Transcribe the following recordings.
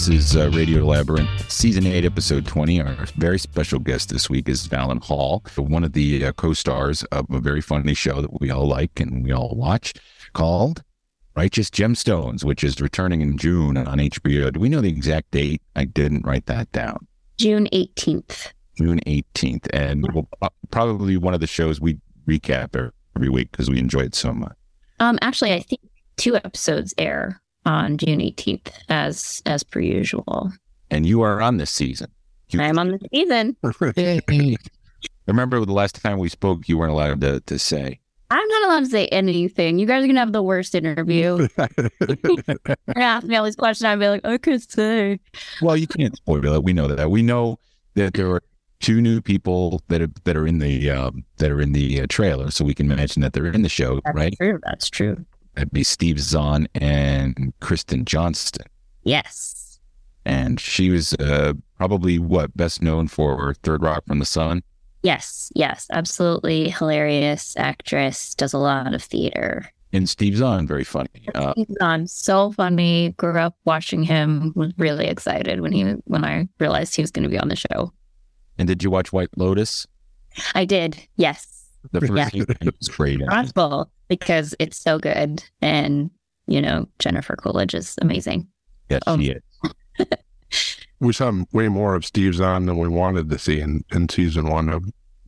This is Radio Labyrinth, Season 8, Episode 20. Our very special guest this week is Valen Hall, one of the co-stars of a very funny show that we all like and we all watch called Righteous Gemstones, which is returning in June on HBO. Do we know the exact date? I didn't write that down. June 18th. June 18th. And we'll, probably one of the shows we recap every week because we enjoy it so much. Actually, I think 2 episodes air on June 18th as per usual. And you are on this season. I'm on the season. Remember the last time we spoke, you weren't allowed to say. I'm not allowed to say anything. You guys are going to have the worst interview. You're going to ask me all these questions. I'll be like, I could say. Well, you can't spoil it. We know that. We know that there are 2 new people that are in the trailer, so we can imagine that they're in the show, right? True. That's true. That'd be Steve Zahn and Kristen Johnston. Yes. And she was probably best known for Third Rock from the Sun. Yes, absolutely hilarious actress, does a lot of theater. And Steve Zahn, very funny. Steve Zahn, so funny. Grew up watching him, was really excited when I realized he was going to be on the show. And did you watch White Lotus? I did, yes. The first season was great. Possible, because it's so good. And, Jennifer Coolidge is amazing. Yes, she is. We saw way more of Steve Zahn than we wanted to see in season 1 of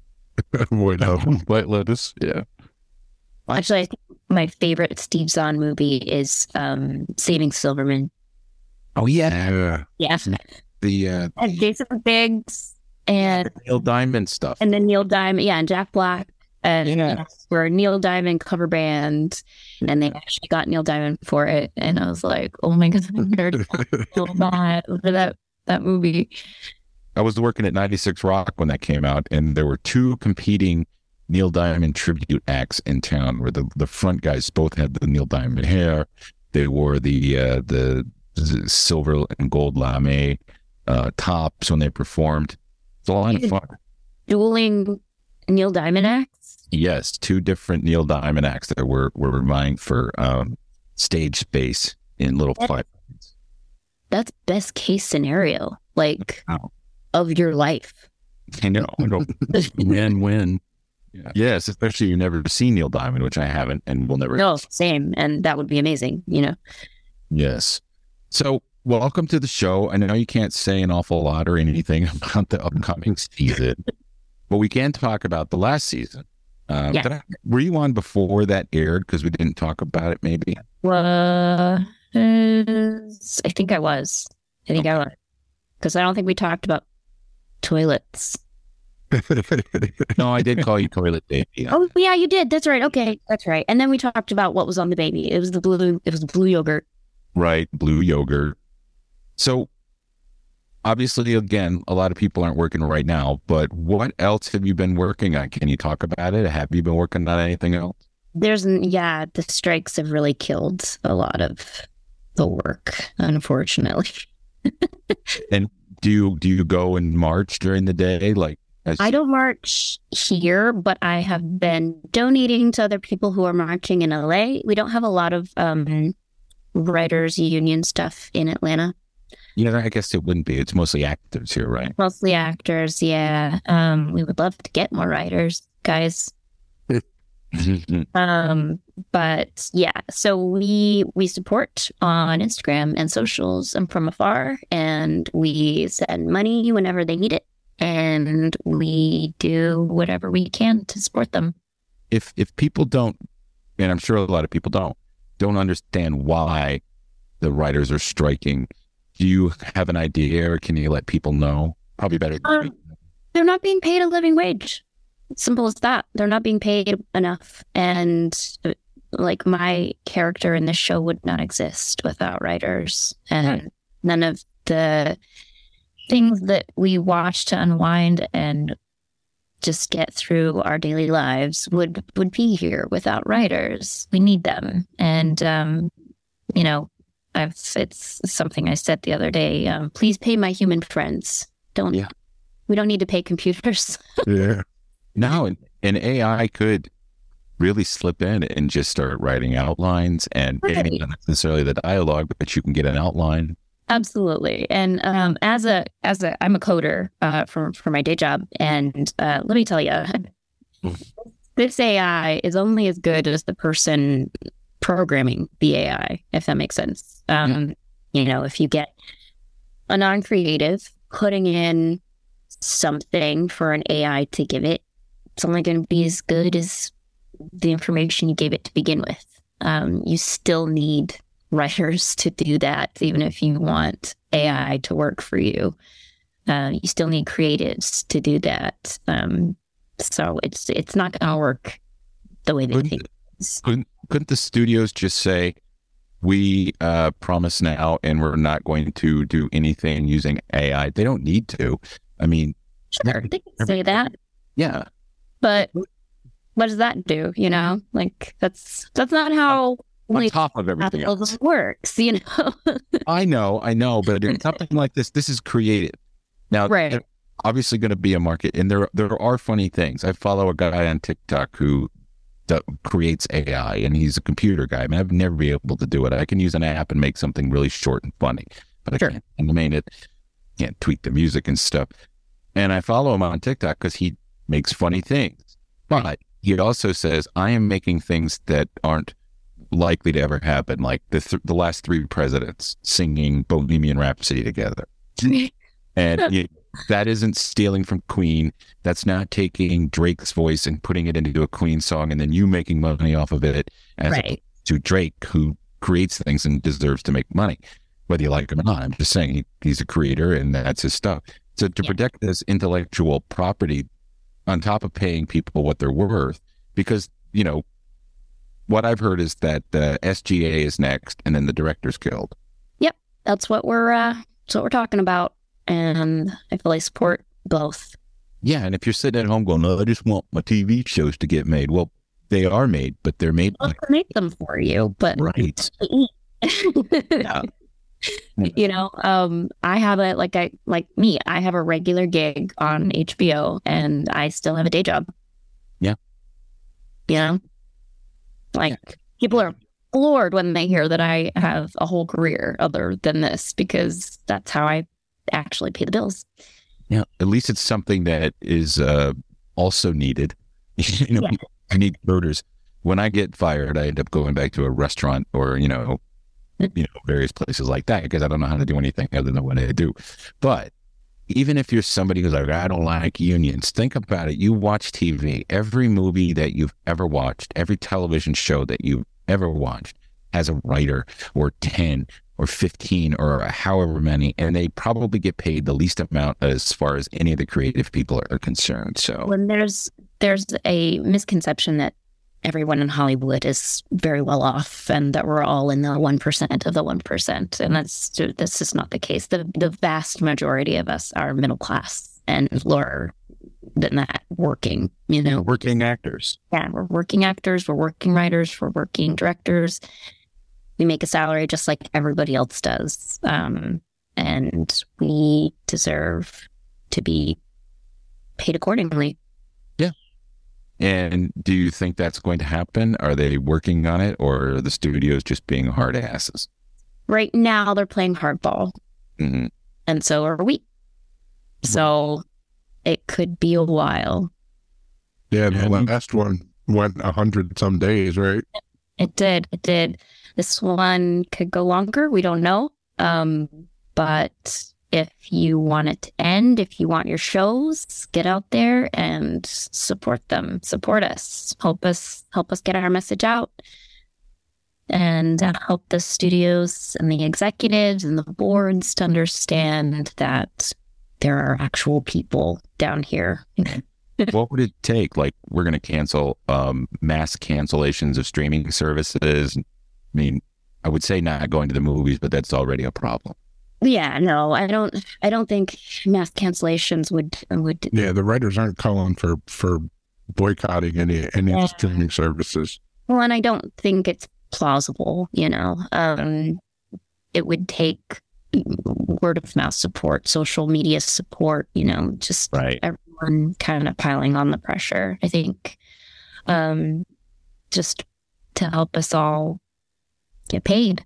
White Lotus. Yeah. Actually, I think my favorite Steve Zahn movie is Saving Silverman. Oh, yeah. Yeah. And Jason Biggs and Neil Diamond stuff. And then Neil Diamond, and Jack Black. And we're a Neil Diamond cover band, and they actually got Neil Diamond for it. And I was like, oh my God, I'm nerd so bad over that movie. I was working at 96 Rock when that came out, and there were 2 competing Neil Diamond tribute acts in town where the front guys both had the Neil Diamond hair. They wore the silver and gold lame tops when they performed. It's a lot of fun. Dueling Neil Diamond acts? Yes, 2 different Neil Diamond acts that were vying for stage space in Little Five. That's best case scenario, of your life. I know. Win-win. Yeah. Yes, especially you've never seen Neil Diamond, which I haven't and will never. No, same. And that would be amazing, Yes. So, welcome to the show. I know you can't say an awful lot or anything about the upcoming season, but we can talk about the last season. Were you on before that aired? Because we didn't talk about it, maybe? I think I was. Because I don't think we talked about toilets. No, I did call you Toilet Baby. Oh, yeah, you did. That's right. Okay, that's right. And then we talked about what was on the baby. It was the blue yogurt. Right, blue yogurt. So, obviously, again, a lot of people aren't working right now, but what else have you been working on? Can you talk about it? Have you been working on anything else? The strikes have really killed a lot of the work, unfortunately. And do you go and march during the day? I don't march here, but I have been donating to other people who are marching in LA. We don't have a lot of writers union stuff in Atlanta. Yeah, I guess it wouldn't be. It's mostly actors here, right? Mostly actors, yeah. We would love to get more writers, guys. But yeah, so we support on Instagram and socials and from afar, and we send money whenever they need it, and we do whatever we can to support them. If people don't, and I'm sure a lot of people don't understand why the writers are striking, do you have an idea, or can you let people know? Probably better. They're not being paid a living wage. Simple as that. They're not being paid enough. And my character in this show would not exist without writers. And none of the things that we watch to unwind and just get through our daily lives would be here without writers. We need them. And, it's something I said the other day. Please pay my human friends. We don't need to pay computers. Yeah. No, and AI could really slip in and just start writing outlines and not necessarily the dialogue, but you can get an outline Absolutely. And I'm a coder for my day job, and let me tell you, this AI is only as good as the person programming the AI, if that makes sense. If you get a non-creative putting in something for an AI to give it, it's only going to be as good as the information you gave it to begin with. You still need writers to do that, even if you want AI to work for you. You still need creatives to do that. So it's not going to work the way they think. Couldn't the studios just say, we promise now, and we're not going to do anything using AI? They don't need to. I mean, sure, they can say that. Yeah, but what does that do? Like that's not how. On top of everything else works, I know, but in something like this is creative. Now, right. Obviously going to be a market, and there are funny things. I follow a guy on TikTok who creates AI, and he's a computer guy. I mean, I've never been able to do it. I can use an app and make something really short and funny, but I can't animate it, can't tweak the music and stuff. And I follow him on TikTok because he makes funny things. But he also says, I am making things that aren't likely to ever happen, like the last three presidents singing Bohemian Rhapsody together. And that isn't stealing from Queen. That's not taking Drake's voice and putting it into a Queen song and then you making money off of it, as to Drake, who creates things and deserves to make money, whether you like him or not. I'm just saying he's a creator and that's his stuff. So to protect this intellectual property on top of paying people what they're worth, because, what I've heard is that the SGA is next, and then the Directors Guild. Yep, that's what we're talking about, and I fully support both. Yeah, and if you're sitting at home going, "No, I just want my TV shows to get made," well, they are made, but they're made. I'll make them for you, but right. Yeah. I have I have a regular gig on HBO, and I still have a day job. Yeah. People are floored when they hear that I have a whole career other than this, because that's how I actually pay the bills. Yeah, at least it's something that is also needed. I need coders. When I get fired, I end up going back to a restaurant or various places like that, because I don't know how to do anything other than what I do. But even if you're somebody who's like, I don't like unions, think about it. You watch TV. Every movie that you've ever watched, every television show that you've ever watched has a writer, or 10 or 15 or however many, and they probably get paid the least amount as far as any of the creative people are concerned. So when there's a misconception that everyone in Hollywood is very well off and that we're all in the 1% of the 1%. And that's just not the case. The vast majority of us are middle class and lower than that, working, working actors. Yeah, we're working actors, we're working writers, we're working directors. We make a salary just like everybody else does. And we deserve to be paid accordingly. Yeah. And do you think that's going to happen? Are they working on it, or are the studios just being hard asses? Right now, they're playing hardball. Mm-hmm. And so are we. So it could be a while. Yeah, the last one went 100 some days, right? It did. This one could go longer. We don't know. But if you want it to end, if you want your shows, get out there and support them. Support us. Help us get our message out. And help the studios and the executives and the boards to understand that there are actual people down here. What would it take? Like, we're going to cancel mass cancellations of streaming services. I mean, I would say not going to the movies, but that's already a problem. Yeah, no, I don't think mass cancellations would. Yeah, the writers aren't calling for boycotting any of the streaming services. Well, and I don't think it's plausible. It would take word of mouth support, social media support. Just everyone kind of piling on the pressure. I think, just to help us all get paid.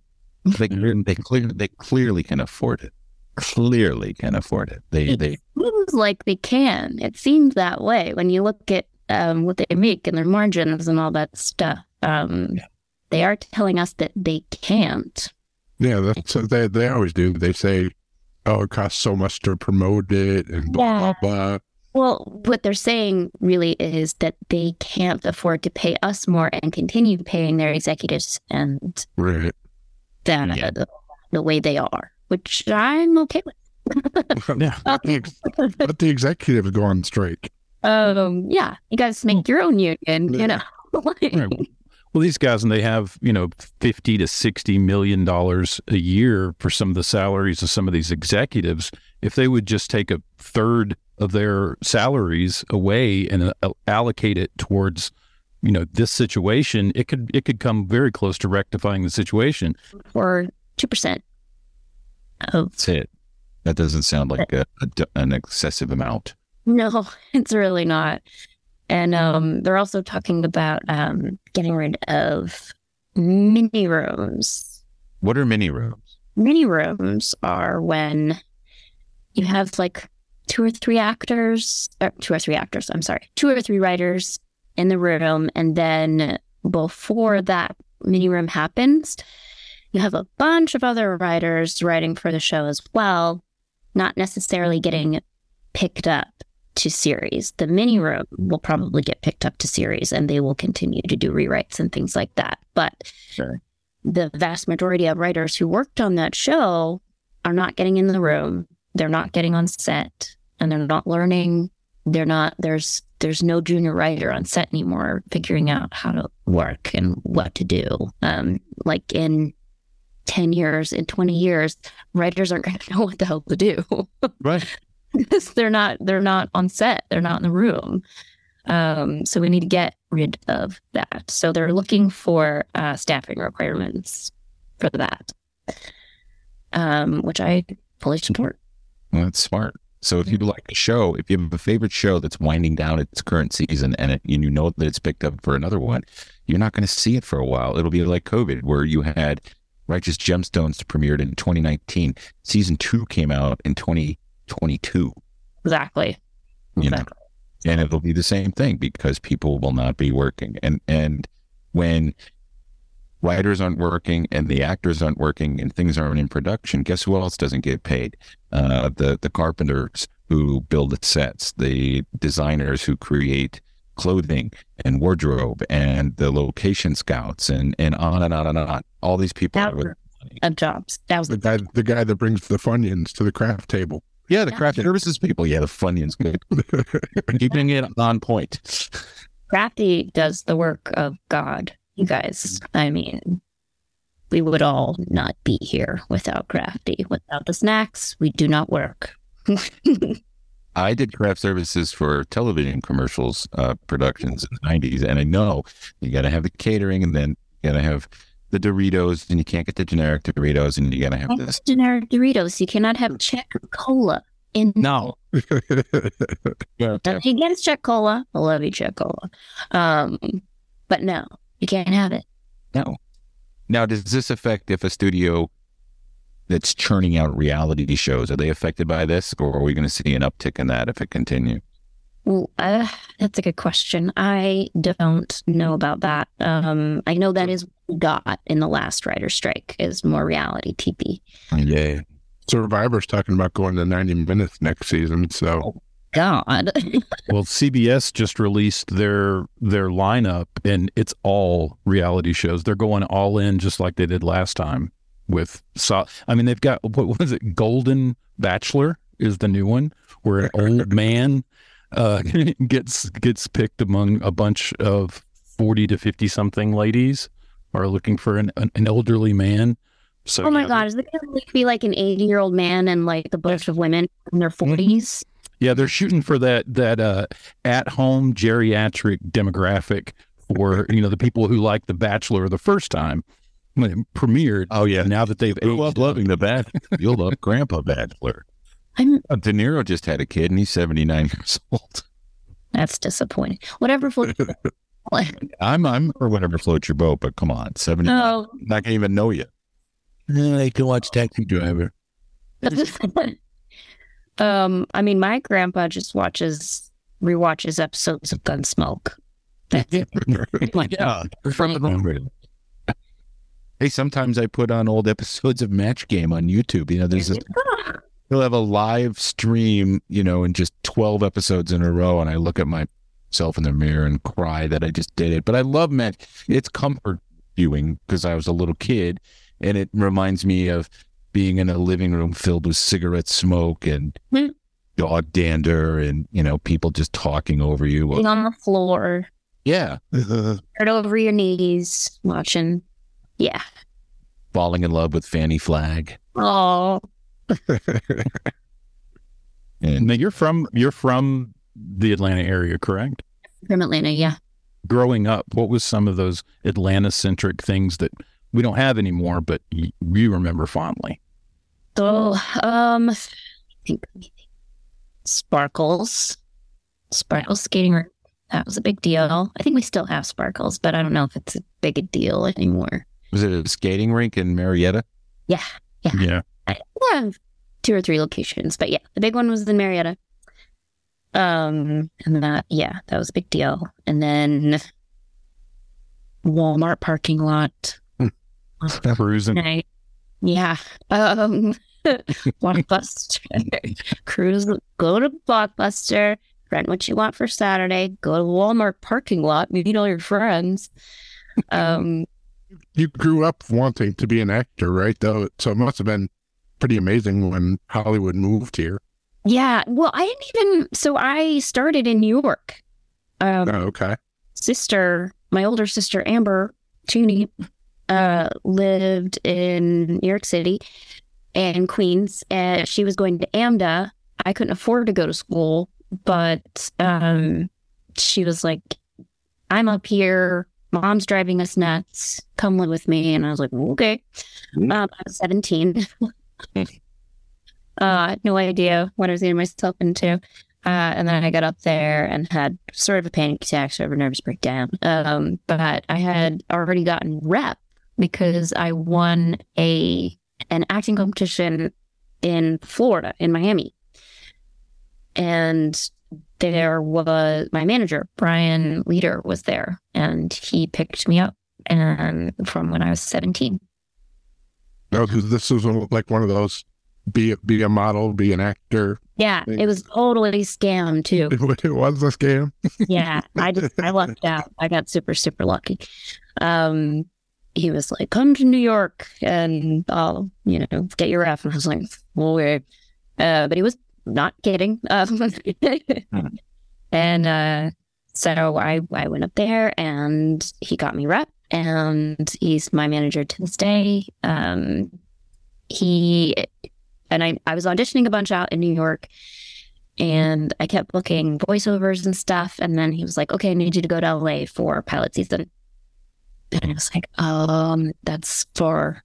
They clearly can afford it. Clearly can afford it. They seems like they can. It seems that way when you look at what they make and their margins and all that stuff. They are telling us that they can't. Yeah, that's they always do. They say, "Oh, it costs so much to promote it," and blah blah blah. Well, what they're saying really is that they can't afford to pay us more and continue paying their executives and Right. the way they are, which I'm okay with. Yeah. But the executives go on strike. Yeah, you guys make your own union, you know. Right. Well, these guys, and they have, $50 to $60 million a year for some of the salaries of some of these executives. If they would just take a third of their salaries away and allocate it towards, this situation, it could come very close to rectifying the situation. Or 2%. That's it. That doesn't sound like an excessive amount. No, it's really not. And they're also talking about getting rid of mini rooms. What are mini rooms? Mini rooms are when you have like two or three writers in the room. And then before that mini room happens, you have a bunch of other writers writing for the show as well, not necessarily getting picked up to series. The mini room will probably get picked up to series and they will continue to do rewrites and things like that. But Sure. The vast majority of writers who worked on that show are not getting in the room. They're not getting on set and they're not learning. There's no junior writer on set anymore figuring out how to work and what to do. Like in 10 years, in 20 years, writers aren't going to know what the hell to do. Right. Because they're not on set. They're not in the room. So we need to get rid of that. So they're looking for staffing requirements for that, which I fully support. Well, that's smart. So if you like a show, if you have a favorite show that's winding down its current season and you know that it's picked up for another one, you're not going to see it for a while. It'll be like COVID, where you had Righteous Gemstones premiered in 2019. Season 2 came out in 2022. Exactly. And it'll be the same thing because people will not be working. And when writers aren't working and the actors aren't working and things aren't in production, guess who else doesn't get paid? The carpenters who build the sets, the designers who create clothing and wardrobe, and the location scouts, and on and on and on. All these people are with money. Of jobs. That was The guy that brings the Funyuns to the craft table. Yeah, the craft services people. Yeah, the Funyuns good. Keeping it on point. Crafty does the work of God, you guys. I mean, we would all not be here without Crafty. Without the snacks, we do not work. I did craft services for television commercials productions in the 90s, and I know you got to have the catering, and then you got to have the Doritos, and you can't get the generic Doritos, and you got to have this. Generic Doritos. You cannot have Czech Cola in. No. Nothing against Czech Cola. I love you, Czech Cola. But no, you can't have it. No. Now, does this affect if a studio that's churning out reality shows, are they affected by this, or are we going to see an uptick in that if it continues? Well, that's a good question. I don't know about that. I know that is what we got in the last writer's strike is more reality TV. Yeah. Survivor's talking about going to 90 minutes next season. So God. Well, CBS just released their lineup, and it's all reality shows. They're going all in just like they did last time with. I mean, they've got what is it? Golden Bachelor is the new one, where an old man gets picked among a bunch of 40 to 50 something ladies who are looking for an elderly man. So oh my God, is it going to be like an 80-year-old man and like a bunch of women in their 40s? Yeah, they're shooting for that at-home geriatric demographic for the people who liked The Bachelor the first time when it premiered. Oh yeah. Now that they've grew up loving The Bachelor, you'll love Grandpa Bachelor. De Niro just had a kid and he's 79 years old. That's disappointing. Whatever floats your boat. I'm for whatever floats your boat, but come on, 79. No. Not gonna even know you. I can watch Taxi Driver. I mean, my grandpa just rewatches episodes of Gunsmoke. Yeah. Hey, sometimes I put on old episodes of Match Game on YouTube. You know, he'll have a live stream, you know, and just 12 episodes in a row. And I look at myself in the mirror and cry that I just did it. But I love Match. It's comfort viewing because I was a little kid. And it reminds me of being in a living room filled with cigarette smoke and dog dander and, you know, people just talking over you. Sitting on the floor. Yeah. Right over your knees, watching. Yeah. Falling in love with Fanny Flagg. Oh. Now you're from the Atlanta area, correct? From Atlanta, yeah. Growing up, what was some of those Atlanta-centric things that we don't have anymore, but you remember fondly? So, I think Sparkles skating rink. That was a big deal. I think we still have Sparkles, but I don't know if it's a big a deal anymore. Was it a skating rink in Marietta? Yeah. I have 2 or 3 locations, but yeah, the big one was in Marietta. And that was a big deal. And then Walmart parking lot. Cruising. Right. Yeah. Blockbuster. Cruise. Go to Blockbuster. Rent what you want for Saturday. Go to Walmart parking lot. Meet all your friends. You grew up wanting to be an actor, right? Though, so it must have been pretty amazing when Hollywood moved here. Yeah. Well, I started in New York. Okay. My older sister, Amber Tooney, lived in New York City and Queens, and she was going to AMDA. I couldn't afford to go to school, but she was like, I'm up here. Mom's driving us nuts. Come live with me. And I was like, okay. I was 17. I had no idea what I was getting myself into. And then I got up there and had sort of a panic attack, sort of a nervous breakdown. But I had already gotten rep because I won an acting competition in Florida, in Miami. And there was my manager, Brian Leader, was there, and he picked me up from when I was 17. No, this was like one of those be a model, be an actor. Yeah, it was totally scam too. It was a scam. Yeah, I lucked out. I got super, super lucky. He was like, come to New York and I'll, get your ref. And I was like, okay. But he was not kidding. And so I went up there and he got me rep, and he's my manager to this day. I was auditioning a bunch out in New York, and I kept booking voiceovers and stuff. And then he was like, okay, I need you to go to LA for pilot season. And I was like, that's for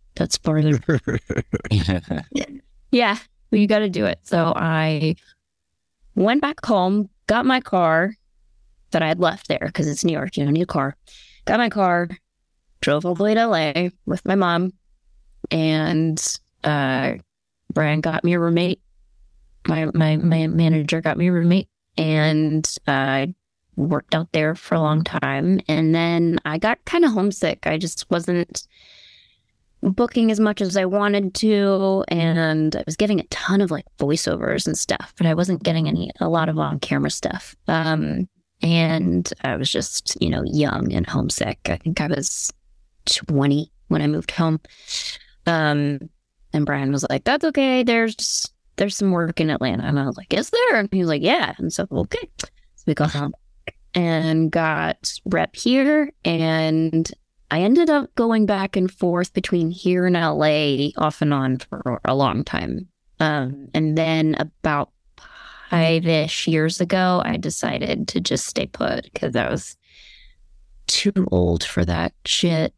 yeah, well, you got to do it. So I went back home, got my car that I had left there because it's New York, you need a car. Got my car, drove all the way to LA with my mom, and Brian got me a roommate. My manager got me a roommate, and I worked out there for a long time. And then I got kind of homesick. I just wasn't booking as much as I wanted to, and I was getting a ton of like voiceovers and stuff, but I wasn't getting a lot of on-camera stuff. And I was just, young and homesick. I think I was 20 when I moved home. And Brian was like, that's okay. There's some work in Atlanta. And I was like, is there? And he was like, yeah. And so, okay. So we got home and got rep here, and I ended up going back and forth between here and LA off and on for a long time. And then about 5-ish years ago, I decided to just stay put because I was too old for that shit.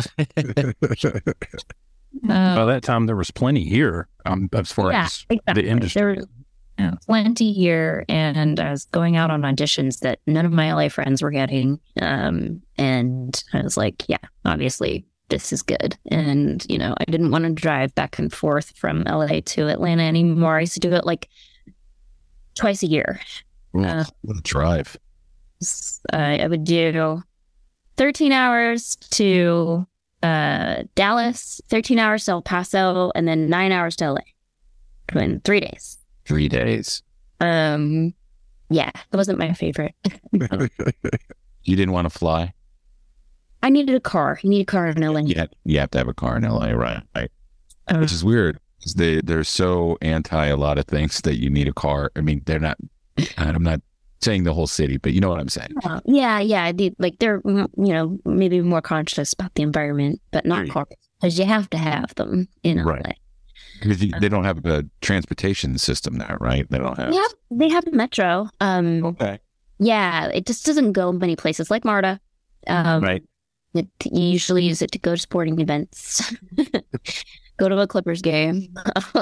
By that time, there was plenty here as far as the industry. There was plenty here, and I was going out on auditions that none of my LA friends were getting. And I was like, yeah, obviously this is good. And, I didn't want to drive back and forth from LA to Atlanta anymore. I used to do it like twice a year. What a drive. I would do 13 hours to Dallas, 13 hours to El Paso, and then 9 hours to LA in 3 days. 3 days. Yeah, it wasn't my favorite. You didn't want to fly? I needed a car. You need a car in LA. Yeah, you have to have a car in LA, right? Which is weird. They're so anti a lot of things that you need a car. I mean, they're not. I'm not saying the whole city, but you know what I'm saying. Yeah. They're maybe more conscious about the environment, but not cars, because you have to have them in LA. Right. Because they don't have a transportation system there, right? They don't have. Yeah, they have the metro. Okay. Yeah, it just doesn't go many places like MARTA. Right. You usually use it to go to sporting events, go to a Clippers game.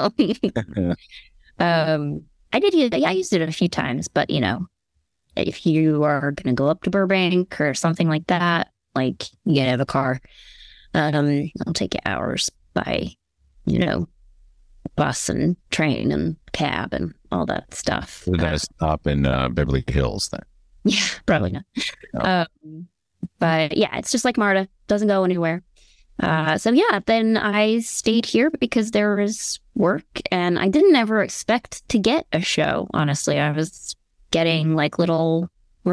I used it a few times, but if you are going to go up to Burbank or something like that, like you gotta have a car. It'll take you hours by, bus and train and cab and all that stuff. We're going to stop in Beverly Hills then. Yeah, probably not. No. But yeah, it's just like MARTA, doesn't go anywhere. Then I stayed here because there was work, and I didn't ever expect to get a show. Honestly, I was getting like little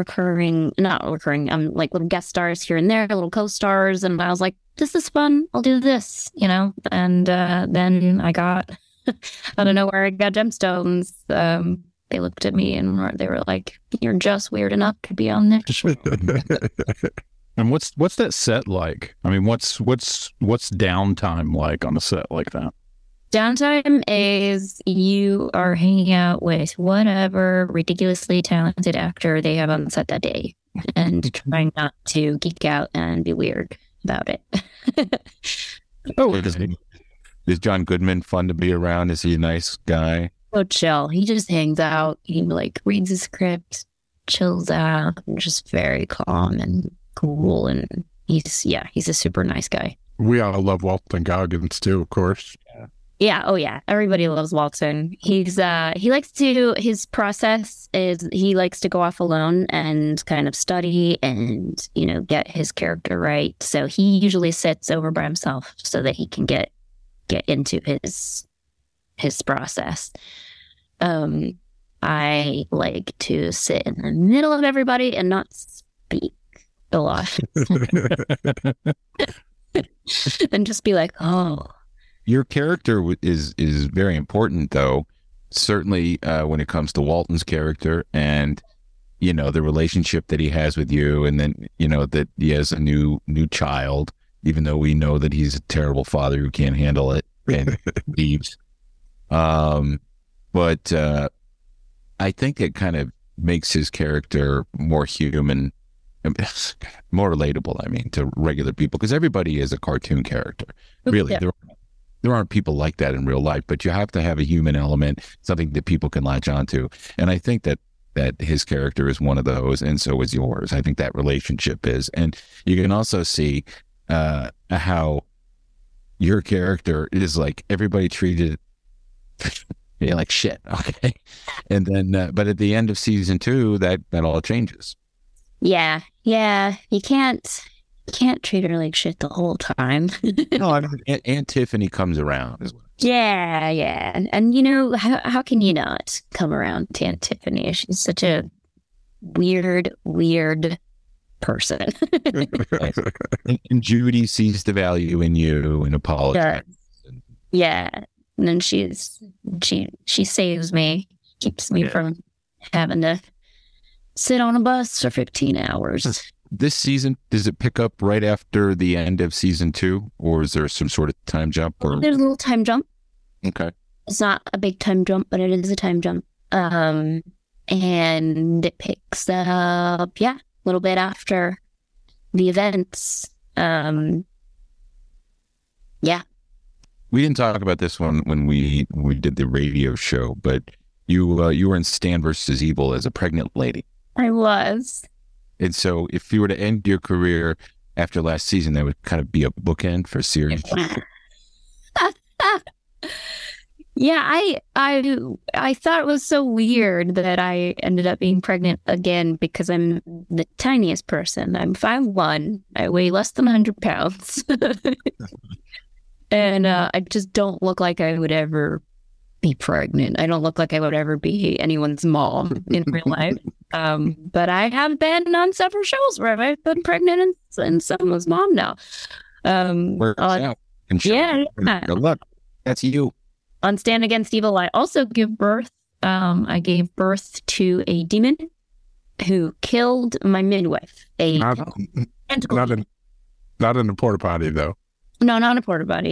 like little guest stars here and there, little co-stars, and I was like, this is fun, I'll do this, and then I got out of nowhere, I got Gemstones. They looked at me and they were like, you're just weird enough to be on this show. And what's that set like? I mean, what's downtime like on a set like that? Downtime is you are hanging out with whatever ridiculously talented actor they have on set that day and trying not to geek out and be weird about it. Is John Goodman fun to be around? Is he a nice guy? So chill. He just hangs out. He reads his script, chills out, and just very calm and cool. And he's a super nice guy. We all love Walton Goggins too, of course. Yeah. Oh, yeah. Everybody loves Walton. His process is he likes to go off alone and kind of study and, get his character right. So he usually sits over by himself so that he can get into his process. I like to sit in the middle of everybody and not speak a lot. And just be like, oh. Your character is very important, though. Certainly, when it comes to Walton's character, and the relationship that he has with you, and then that he has a new child, even though we know that he's a terrible father who can't handle it and leaves. But I think it kind of makes his character more human, more relatable. I mean, to regular people, because everybody is a cartoon character. Really, yeah. There aren't people like that in real life, but you have to have a human element, something that people can latch onto. And I think that his character is one of those, and so is yours. I think that relationship is. And you can also see how your character is like everybody treated like shit. Okay. And then, but at the end of season 2, that all changes. Yeah. You can't treat her like shit the whole time. No, I mean, Aunt Tiffany comes around as well. Yeah. And how can you not come around to Aunt Tiffany? She's such a weird person. And Judy sees the value in you and apologizes. Yeah. And then she saves me, keeps me from having to sit on a bus for 15 hours. This season, does it pick up right after the end of season 2, or is there some sort of time jump? Or... There's a little time jump. Okay. It's not a big time jump, but it is a time jump. And it picks up, a little bit after the events. We didn't talk about this one when we did the radio show, but you were in Stan versus Evil as a pregnant lady. I was. And so if you were to end your career after last season, that would kind of be a bookend for series. Yeah, I thought it was so weird that I ended up being pregnant again because I'm the tiniest person. I'm 5'1". I weigh less than 100 pounds. And I just don't look like I would ever be pregnant. I don't look like I would ever be anyone's mom in real life. But I have been on several shows where I've been pregnant and someone's mom now. Works out. And yeah. Good luck. That's you. On Stand Against Evil, I also give birth. I gave birth to a demon who killed my midwife. Not in a porta potty though. No, not a porta potty.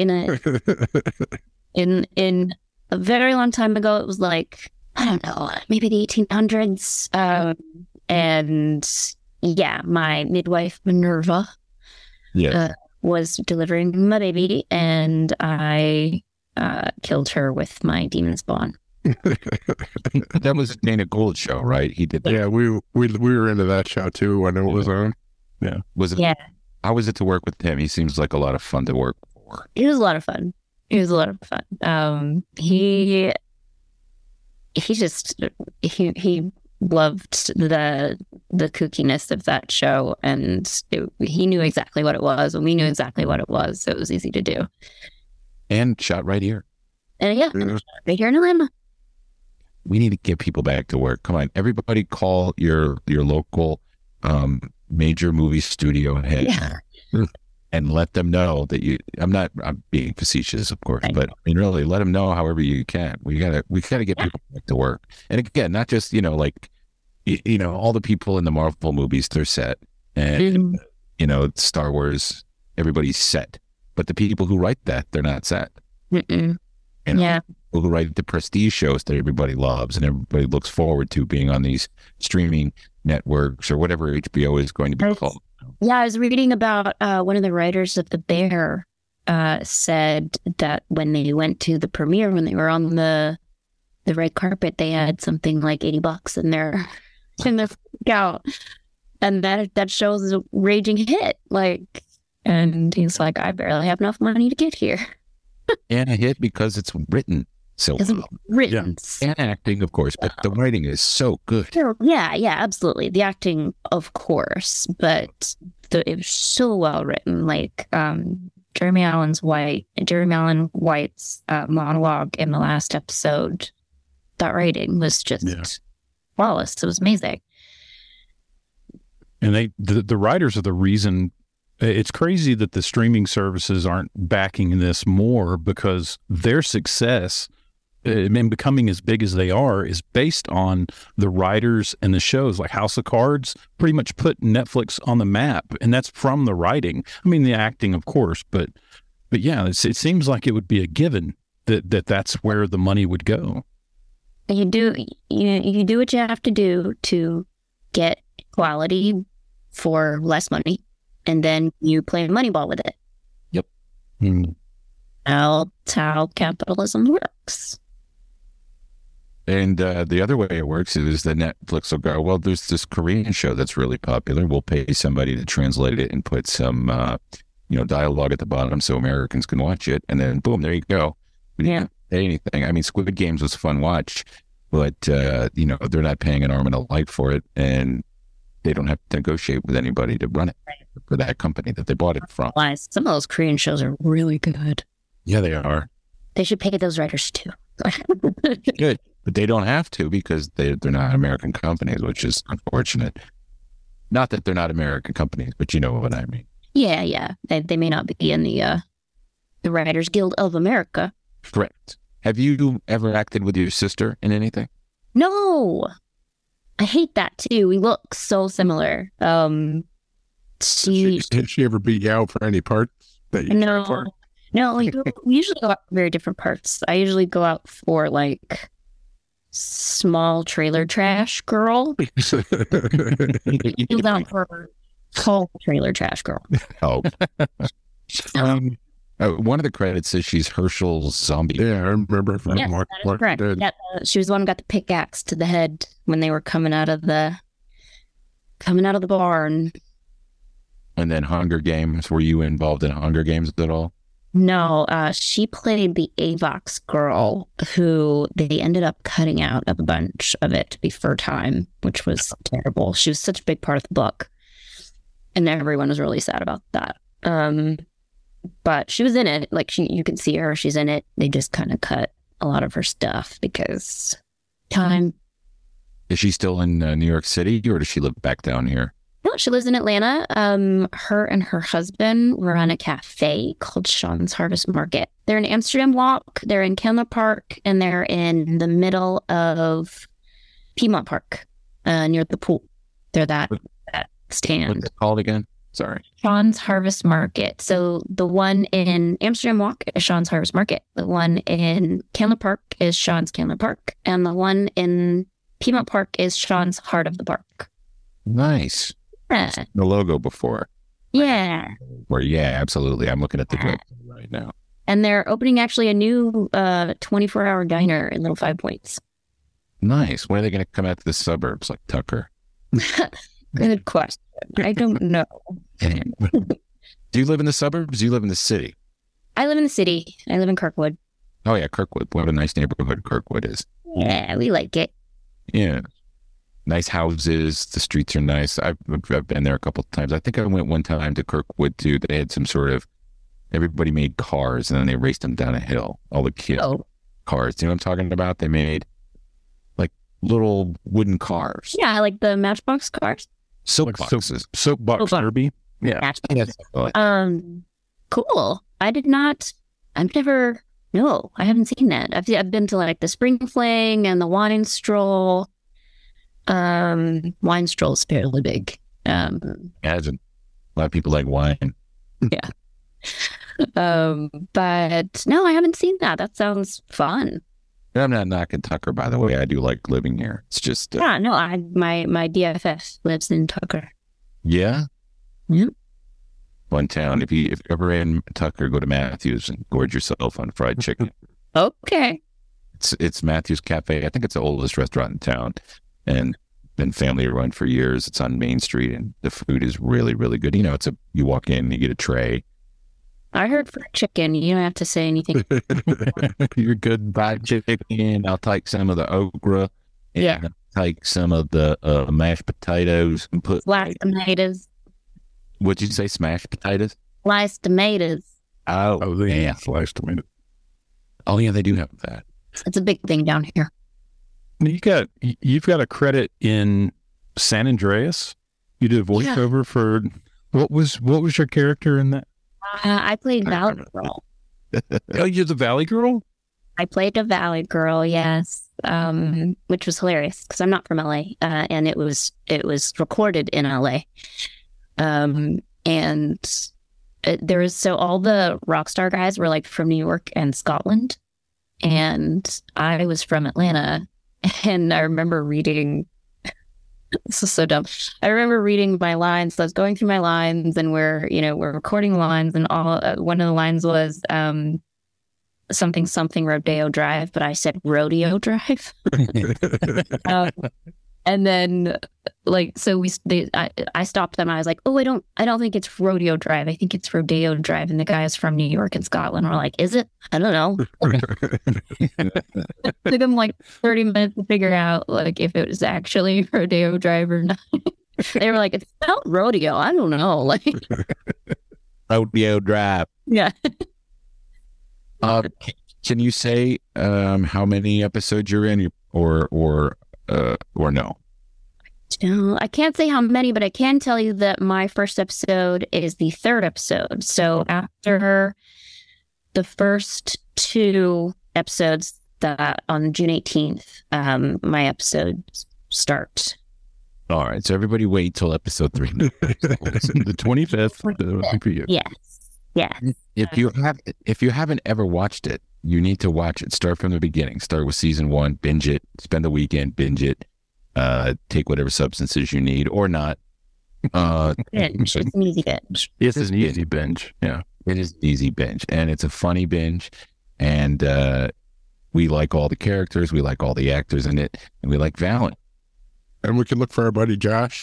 In a very long time ago, it was like, I don't know, maybe the 1800s. And yeah, my midwife Minerva was delivering my baby, and I killed her with my demon spawn. That was a Dana Gould show, right? He did that. Yeah, we were into that show too when it was on. Yeah. Was it? Yeah. How was it to work with him? He seems like a lot of fun to work for. It was a lot of fun. He loved the kookiness of that show, and he knew exactly what it was, and we knew exactly what it was, so it was easy to do. And shot right here. And right here in Atlanta. We need to get people back to work. Come on, everybody, call your local major movie studio head and let them know that you. I'm being facetious, of course, but I mean, really, let them know however you can. We gotta get people back to work. And again, not just like all the people in the Marvel movies, they're set, and Star Wars, everybody's set. But the people who write that, they're not set. Mm-mm. People who write the prestige shows that everybody loves and everybody looks forward to being on these streaming networks or whatever HBO is going to be called. Yeah, I was reading about one of the writers of The Bear said that when they went to the premiere, when they were on the red carpet, they had something like $80 in their account, and that show is a raging hit. And he's like, I barely have enough money to get here. And a hit because it's written so well. Written. Yeah. And acting, of course, but the writing is so good. Yeah, absolutely. The acting, of course, but it was so well written. Jeremy Allen White's monologue in the last episode, that writing was just flawless. It was amazing. And the writers are the reason. It's crazy that the streaming services aren't backing this more, because their success and becoming as big as they are is based on the writers and the shows. Like House of Cards pretty much put Netflix on the map, and that's from the writing. I mean, the acting, of course, but yeah, it seems like it would be a given that's where the money would go. You do what you have to do to get quality for less money. And then you play Moneyball with it. Yep. That's how capitalism works. And the other way it works is that Netflix will go, well, there's this Korean show that's really popular. We'll pay somebody to translate it and put some, dialogue at the bottom so Americans can watch it. And then, boom, there you go. We didn't pay anything. I mean, Squid Games was a fun watch, but, they're not paying an arm and a leg for it. And they don't have to negotiate with anybody to run it for that company that they bought it from. Some of those Korean shows are really good. Yeah, they are. They should pay those writers too. Good, but they don't have to because they're not American companies, which is unfortunate. Not that they're not American companies, but you know what I mean. Yeah. They may not be in the Writers Guild of America. Correct. Have you ever acted with your sister in anything? No. I hate that too. We look so similar. Did she ever beat you out for any parts that you tried for? No, we usually go out for very different parts. I usually go out for small trailer trash girl. She goes out for tall trailer trash girl. Oh. One of the credits says she's Herschel's zombie. Yeah, I remember from that is correct. Yeah, she was the one who got the pickaxe to the head when they were coming out of the barn. And then Hunger Games. Were you involved in Hunger Games at all? No, she played the Avox girl who they ended up cutting out of a bunch of it to be for time, which was terrible. She was such a big part of the book, and everyone was really sad about that. But she was in it. Like you can see her. She's in it. They just kind of cut a lot of her stuff because time. Is she still in New York City, or does she live back down here? No, she lives in Atlanta. Her and her husband run a cafe called Sean's Harvest Market. They're in Amsterdam Walk, they're in Candler Park, and they're in the middle of Piedmont Park, near the pool. They're that stand. What's it called again? Sorry. Sean's Harvest Market. So the one in Amsterdam Walk is Sean's Harvest Market. The one in Candler Park is Sean's Candler Park. And the one in Piedmont Park is Sean's Heart of the Park. Nice. Yeah. The logo before. Yeah. Absolutely. I'm looking at the website right now. And they're opening actually a new 24-hour diner in Little Five Points. Nice. When are they going to come out to the suburbs like Tucker? Good question. I don't know. Do you live in the suburbs? Do you live in the city? I live in the city. I live in Kirkwood. Oh, yeah, Kirkwood. What a nice neighborhood Kirkwood is. Yeah, we like it. Yeah. Nice houses. The streets are nice. I've been there a couple of times. I think I went one time to Kirkwood too. They had some sort of, everybody made cars and then they raced them down a hill. All the kids cars. Do you know what I'm talking about? They made like little wooden cars. Yeah, like the Matchbox cars. Soapboxes. Soapbox derby. Yeah. Matchbox. Cool. I haven't seen that. I've been to like the Spring Fling and the Wine Stroll. Wine Stroll is fairly big. Imagine. A lot of people like wine. Yeah. But no, I haven't seen that. That sounds fun. I'm not knocking Tucker, by the way. I do like living here. It's just my DFF lives in Tucker. Yeah. Yep. Fun town. If you're ever in Tucker, go to Matthews and gorge yourself on fried chicken. Okay. It's Matthews Cafe. I think it's the oldest restaurant in town, and been family run for years. It's on Main Street, and the food is really, really good. You know, you walk in, you get a tray. I heard fried chicken. You don't have to say anything. You're good fried chicken. I'll take some of the okra. Yeah. I'll take some of the mashed potatoes and put sliced tomatoes. What'd you say? Smashed potatoes? Sliced tomatoes. Oh, yeah. Sliced tomato. Oh, yeah, they do have that. It's a big thing down here. You've got a credit in San Andreas. You did a voiceover for what was your character in that? I played Valley Girl. Oh, you're the Valley Girl? I played a Valley Girl, yes, which was hilarious because I'm not from LA, and it was recorded in LA, and all the rock star guys were like from New York and Scotland, and I was from Atlanta, and I remember reading. This is so dumb. I remember reading my lines. So I was going through my lines, and we're recording lines, and all one of the lines was something Rodeo Drive, but I said Rodeo Drive. And then I stopped them. I was like, oh, I don't think it's Rodeo Drive. I think it's Rodeo Drive. And the guys from New York and Scotland were like, is it? I don't know. Took them like 30 minutes to figure out like if it was actually Rodeo Drive or not. They were like, it's not rodeo. I don't know. Like Rodeo Drive. Yeah. Can you say how many episodes you're in, or no? No, I can't say how many, but I can tell you that my first episode is the third episode. So after the first two episodes, that on June 18th, my episodes start. All right, so everybody wait till episode 3. The 25th. For you. Yes. If you haven't ever watched it, you need to watch it. Start from the beginning. Start with season 1. Binge it. Spend the weekend. Binge it. Take whatever substances you need or not. It's an easy binge. It's an easy binge. Yeah, it is an easy binge, and it's a funny binge. And we like all the characters. We like all the actors in it, and we like Valen. And we can look for our buddy Josh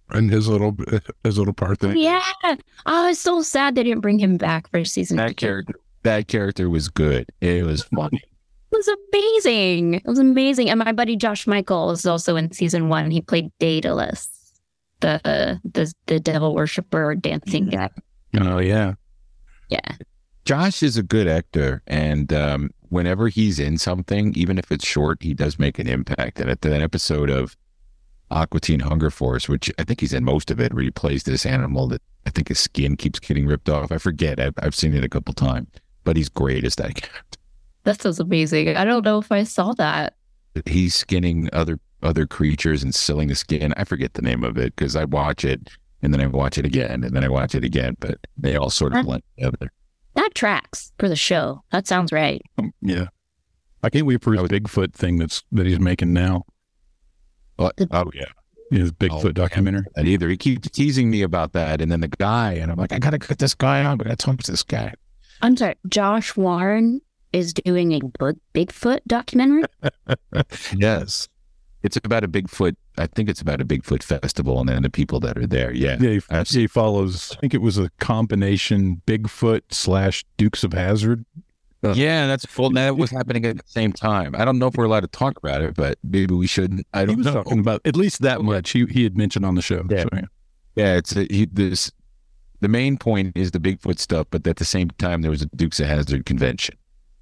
and his little part thing. Yeah. I was so sad they didn't bring him back for season That 2. character was good. It was funny. It was amazing. It was amazing. And my buddy Josh Michael was also in season 1. He played Daedalus, the devil worshiper dancing guy. Oh, yeah. Yeah. Josh is a good actor, and whenever he's in something, even if it's short, he does make an impact. And at that episode of Aqua Teen Hunger Force, which I think he's in most of it, where he plays this animal that I think his skin keeps getting ripped off. I forget. I've seen it a couple times, but he's great as that character. That sounds amazing. I don't know if I saw that. He's skinning other creatures and selling the skin. I forget the name of it because I watch it and then I watch it again and then I watch it again, but they all sort of blend together. That tracks for the show. That sounds right. Yeah. I can't wait for his Bigfoot thing that he's making now. Oh yeah. His Bigfoot documentary. That either. He keeps teasing me about that, and then the guy, and I'm like, I gotta cut this guy out. I gotta talk to this guy. I'm sorry. Josh Warren is doing a Bigfoot documentary? Yes. It's about a Bigfoot. I think it's about a Bigfoot festival and then the people that are there. Yeah. Yeah, he follows, I think it was a combination Bigfoot / Dukes of Hazzard. Yeah, that's full. That was happening at the same time. I don't know if we're allowed to talk about it, but maybe we shouldn't. I He don't was know. talking about at least that much he had mentioned on the show. Yeah. So, Yeah, it's the main point is the Bigfoot stuff, but at the same time, there was a Dukes of Hazzard convention.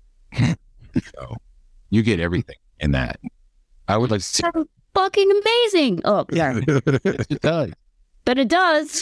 So you get everything in that. I would like to see. That's fucking amazing. Oh, yeah. It does. But it does.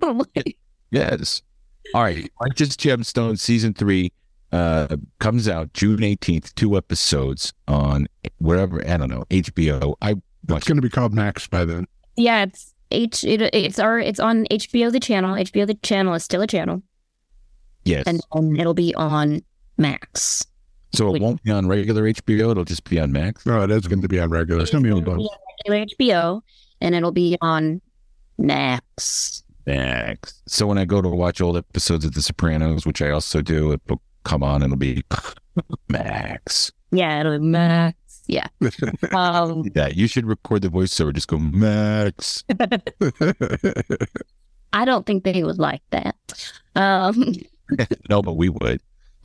Yes. All right. Righteous Gemstones season 3 comes out June 18th. 2 episodes on wherever, I don't know, HBO. It's going to be called Max by then. Yeah, it's on HBO the channel. HBO the channel is still a channel. Yes. And it'll be on Max. So it won't be on regular HBO. It'll just be on Max. No, it is going to be on regular. It's going to be on both. Regular HBO, and it'll be on Max. Max. So when I go to watch old episodes of The Sopranos, which I also do, it'll come on and it'll be Max. Yeah, it'll be Max. Yeah. Yeah, you should record the voiceover. Just go Max. I don't think they would like that. No, but we would.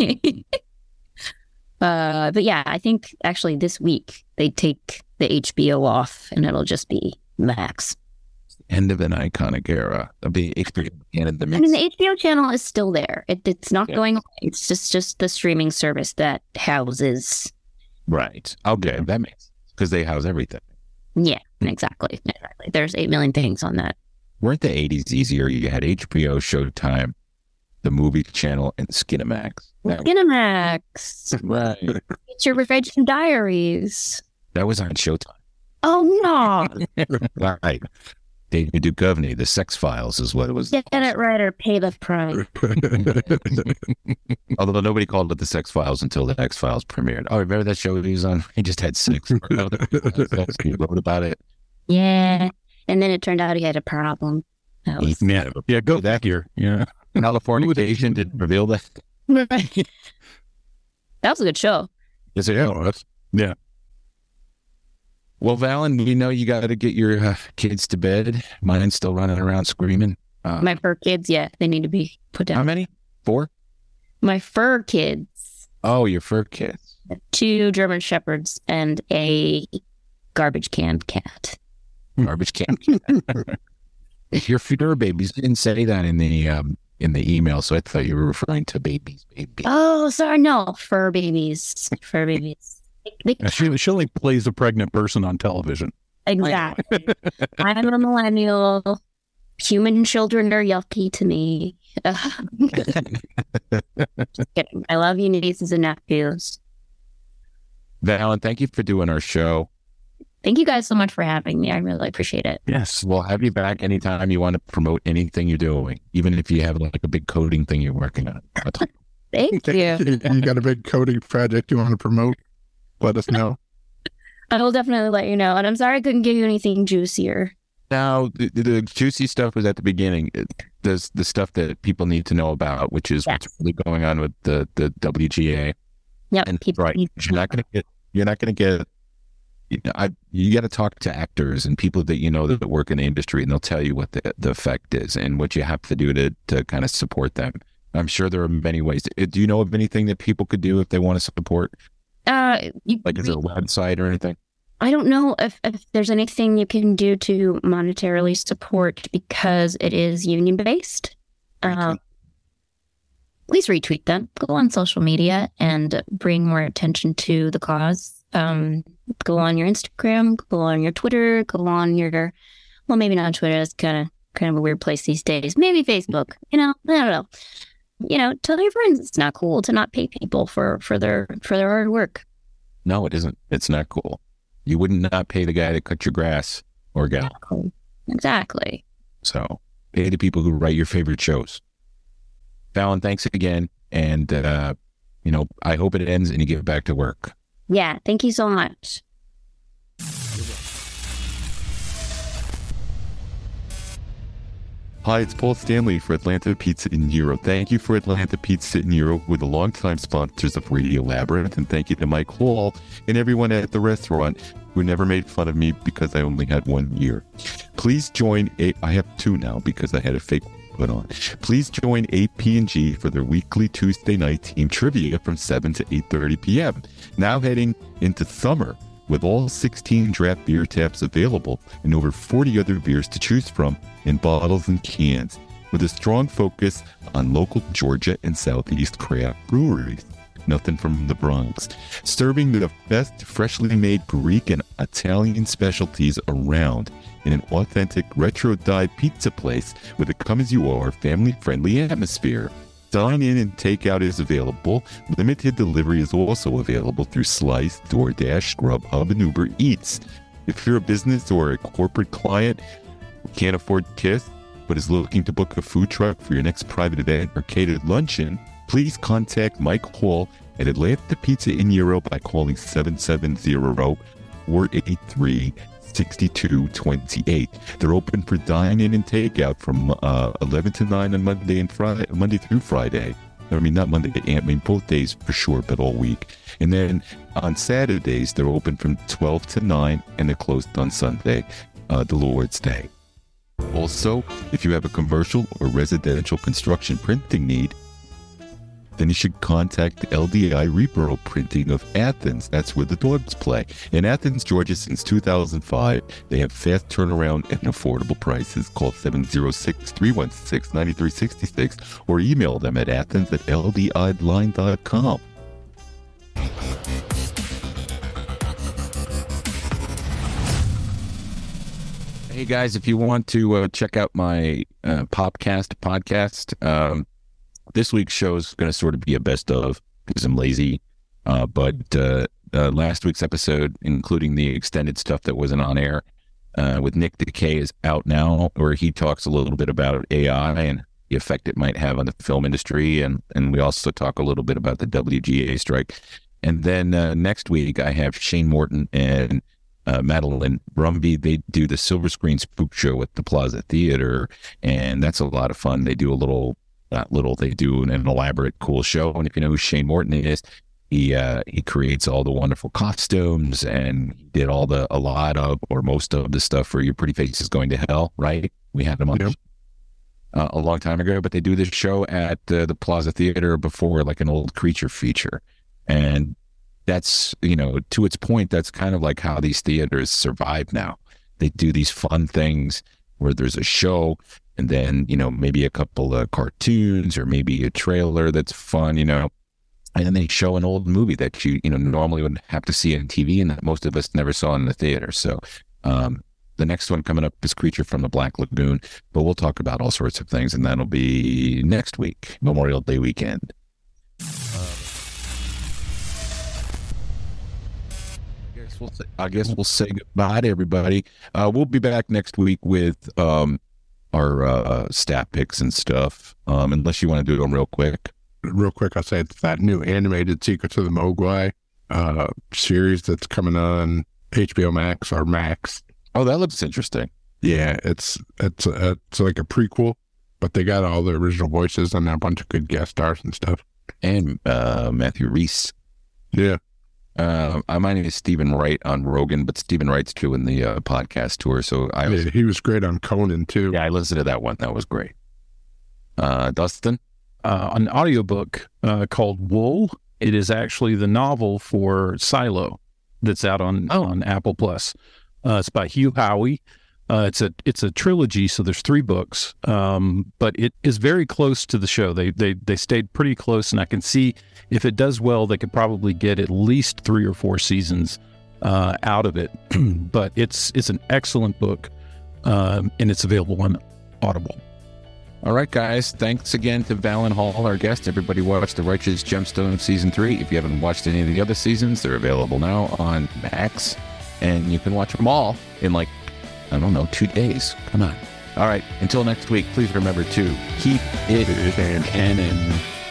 But yeah, I think actually this week they take the HBO off and it'll just be Max. End of an iconic era of the HBO. And the I mean, the HBO channel is still there. It's not going away. It's just the streaming service that houses. Right. Okay, that makes sense because they house everything. Yeah, exactly. There's 8 million things on that. Weren't the 80s easier? You had HBO, Showtime, the movie channel, and Skinamax. Skinamax. Right. It's your Refrigeration Diaries. That was on Showtime. Oh no! Right. David Duchovny, The Sex Files is what it was. Get it right or pay the price. Although nobody called it The Sex Files until The X Files premiered. Oh, remember that show he was on? He just had sex. He wrote about it. Yeah, and then it turned out he had a problem. That was... Yeah, go back here. Yeah. Californication didn't reveal that. That was a good show. Yes, it was. Yeah. Well, Valen, we know you got to get your kids to bed. Mine's still running around screaming. My fur kids, yeah, they need to be put down. How many? 4? My fur kids. Oh, your fur kids. 2 German Shepherds and a garbage can cat. Garbage can. Your fur babies didn't say that in the email, so I thought you were referring to babies. Oh, sorry, no, fur babies. Fur babies. She only plays a pregnant person on television. Exactly. I'm a millennial. Human children are yucky to me. Just kidding. I love you, nieces and nephews. Valen, thank you for doing our show. Thank you guys so much for having me. I really appreciate it. Yes, we'll have you back anytime you want to promote anything you're doing, even if you have like a big coding thing you're working on. Thank you. You got a big coding project you want to promote? Let us know. I will definitely let you know. And I'm sorry I couldn't give you anything juicier. Now, the juicy stuff was at the beginning. There's the stuff that people need to know about, which is what's really going on with the WGA. Yep. And people right, need you're not going to get you got to talk to actors and people that that work in the industry, and they'll tell you what the effect is and what you have to do to kind of support them. I'm sure there are many ways. Do you know of anything that people could do if they want to support? Is there a website or anything? I don't know if there's anything you can do to monetarily support because it is union based. Please retweet them. Go on social media and bring more attention to the cause. Go on your Instagram, go on your Twitter, go on your, well, maybe not Twitter. It's kind of a weird place these days. Maybe Facebook. I don't know. Tell your friends it's not cool to not pay people for their hard work. No, it isn't. It's not cool. You wouldn't not pay the guy that cut your grass or gal. Exactly. So pay the people who write your favorite shows. Fallon, thanks again. And, I hope it ends and you get back to work. Yeah. Thank you so much. Hi, it's Paul Stanley for Atlanta Pizza in Euro. Thank you for Atlanta Pizza in Euro. We're the longtime sponsors of Radio Labyrinth, and thank you to Mike Hall and everyone at the restaurant who never made fun of me because I only had 1 year. Please join I have 2 now because I had a fake put on. Please join AP&G for their weekly Tuesday night team trivia from 7 to 8:30 p.m. Now heading into summer, with all 16 draft beer taps available and over 40 other beers to choose from in bottles and cans, with a strong focus on local Georgia and Southeast craft breweries. Nothing from the Bronx. Serving the best freshly made Greek and Italian specialties around in an authentic retro-dyed pizza place with a come-as-you-are family-friendly atmosphere. Dine in and takeout is available. Limited delivery is also available through Slice, DoorDash, Grubhub, and Uber Eats. If you're a business or a corporate client who can't afford KISS but is looking to book a food truck for your next private event or catered luncheon, please contact Mike Hall at Atlanta Pizza in Euro by calling 770-483-6228. They're open for dine-in and takeout from 11 to 9 on Monday through Friday. Not Monday, both days for sure, but all week. And then on Saturdays, they're open from 12 to 9, and they're closed on Sunday, the Lord's Day. Also, if you have a commercial or residential construction printing need, then you should contact LDI Repro Printing of Athens. That's where the dogs play. In Athens, Georgia, since 2005, they have fast turnaround and affordable prices. Call 706-316-9366 or email them at athens@ldidline.com. Hey guys, if you want to check out my podcast, this week's show is going to sort of be a best of because I'm lazy. But last week's episode, including the extended stuff that wasn't on air with Nick Decay, is out now, where he talks a little bit about AI and the effect it might have on the film industry. And we also talk a little bit about the WGA strike. And then next week, I have Shane Morton and Madeline Brumby. They do the Silver Screen Spook Show at the Plaza Theater, and that's a lot of fun. They do they do an elaborate, cool show. And if you know who Shane Morton is, he creates all the wonderful costumes, and he did a lot of, or most of the stuff for Your Pretty Face is Going to Hell, right? We had him on a long time ago, but they do this show at the Plaza Theater before, like an old creature feature. And that's, to its point, that's kind of like how these theaters survive now. They do these fun things where there's a show, and then, maybe a couple of cartoons or maybe a trailer that's fun, and then they show an old movie that you normally would have to see on TV and that most of us never saw in the theater. So the next one coming up is Creature from the Black Lagoon, but we'll talk about all sorts of things, and that'll be next week, Memorial Day weekend. I guess we'll say goodbye to everybody. We'll be back next week with our stat picks and stuff, unless you want to do them real quick. Real quick, I'll say it's that new animated Secrets of the Mogwai series that's coming on HBO Max or Max. Oh, that looks interesting. Yeah, it's like a prequel, but they got all the original voices and a bunch of good guest stars and stuff. And Matthew Rhys. Yeah. My name is Stephen Wright on Rogan, but Stephen Wright's doing the podcast tour. So he was great on Conan too. Yeah, I listened to that one. That was great. Dustin? An audiobook called Wool. It is actually the novel for Silo that's out on Apple Plus. It's by Hugh Howey. It's a trilogy, so there's 3 books, but it is very close to the show. They stayed pretty close, and I can see if it does well, they could probably get at least 3 or 4 seasons out of it. But it's an excellent book, and it's available on Audible. All right, guys. Thanks again to Valen Hall, our guest. Everybody watch The Righteous Gemstone Season 3. If you haven't watched any of the other seasons, they're available now on Max, and you can watch them all in 2 days. Come on. All right. Until next week, please remember to keep it canon.